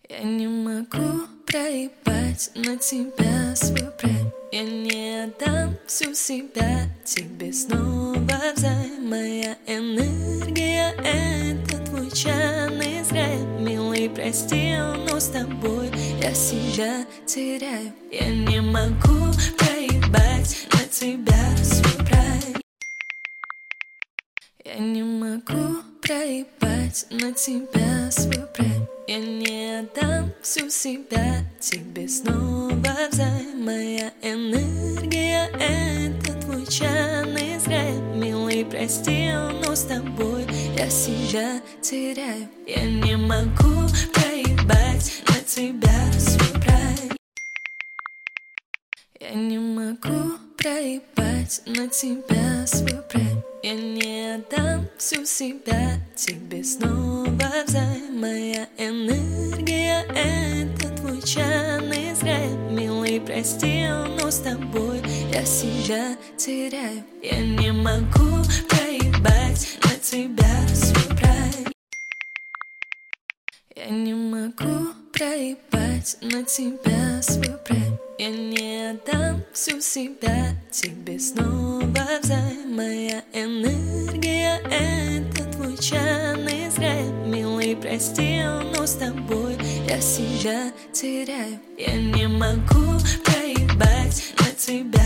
Я не могу проебать на тебя свой прайм. Я не отдам всю себя тебе снова взаим. Моя энергия — это твой чан из рая. Милый, прости, но с тобой я себя теряю. Я не могу проебать на тебя свой прайм. Я не могу проебать на тебя свой прайм. Я не отдам всю себя тебе снова взаим. Моя энергия — это твой чан из рая. Милый, прости, но с тобой я себя теряю. Я не могу проебать на тебя свой прайм. Я не могу проебать на тебя свой прайм. Я не отдам всю себя тебе снова взаим. Моя энергия — это твой чан из рая. Милый, прости, но с тобой я себя теряю. Я не могу проебать на тебя свой прайм. Я не могу проебать на тебя свой прайм. Я не отдам всю себя тебе снова взаим. Моя энергия — это твой чан из рая. Милый, прости, но с тобой я себя теряю. Я не могу проебать на тебя